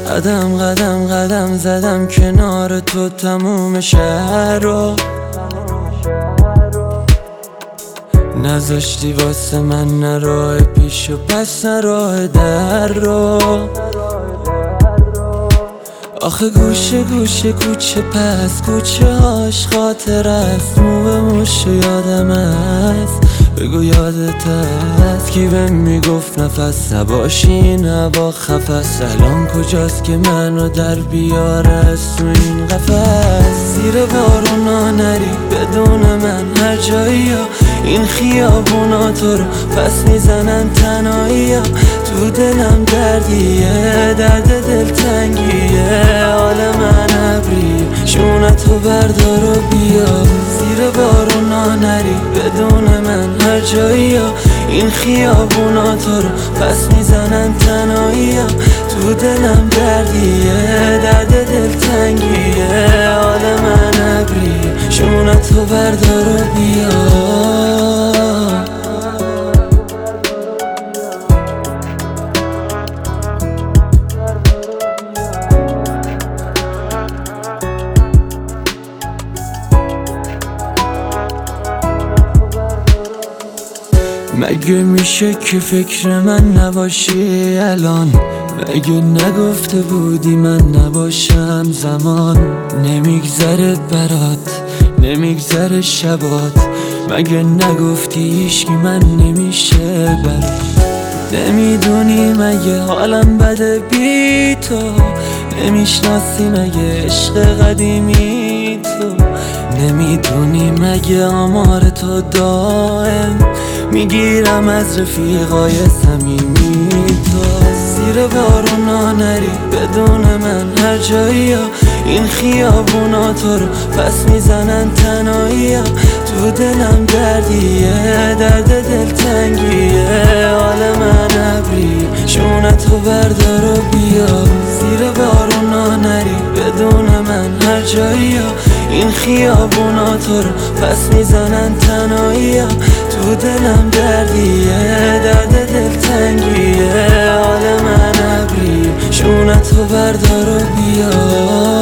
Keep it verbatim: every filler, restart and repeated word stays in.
قدم قدم قدم زدم کنار تو تموم شهر رو نذاشتی واسه من نه راه پیش و پس نه راه در رو. آخه گوشه گوشه کوچه پس کوچه هاش خاطر است، مو به موش یادم است. بگو یادت است کی بهم میگفت نفس نباشی این هوا خفست؟ الان کجاست که منو در بیاره از تو این قفس؟ زیر بارونا نری بدون من هر جایی ها، این خیابونا تو رو پس میزنن تنهایی ها. تو دلم دردیه درد دلتنگیه، حال من ابریه شونتو بردار و بیا. زیر بارونا نری بدون من هر جایی ها، این خیابونا تو رو پس میزنن تنهایی ها. تو دلم دردیه درد دلتنگیه، حال من ابریه شونتو بردار و بیا. مگه میشه که فکر من نباشی الان؟ مگه نگفته بودی من نباشم زمان؟ نمیگذره برات نمیگذره شبات، مگه نگفتی هیچکی من نمیشه برات؟ نمیدونی مگه حالم بده بی تو؟ نمیشناسی مگه عشق قدیمی تو؟ نمیدونی مگه آمار تو دائم میگیرم از رفیقای صمیمی تو؟ زیر بارونا نری بدون من هر جایی ها، این خیابونا تو رو پس میزنن تنهایی ها. تو دلم دردیه درد دلتنگیه، حال من ابریه شونتو بردار و بیا. زیر بارونا نری بدون من هر جایی ها، این خیابونا تو رو پس میزنن تنهایی ها. تو دلم دردیه درد دلتنگیه، حال من ابریه شونتو بردار و بیا.